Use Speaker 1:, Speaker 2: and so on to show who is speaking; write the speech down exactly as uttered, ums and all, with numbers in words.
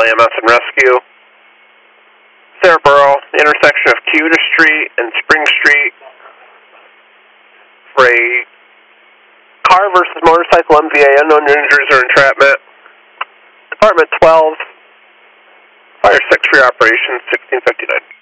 Speaker 1: E M S and Rescue. Sarahboro, intersection of Cuda Street and Spring Street. For a car versus motorcycle M V A, unknown injuries or entrapment. Department twelve, Fire six for your operations, sixteen fifty-nine.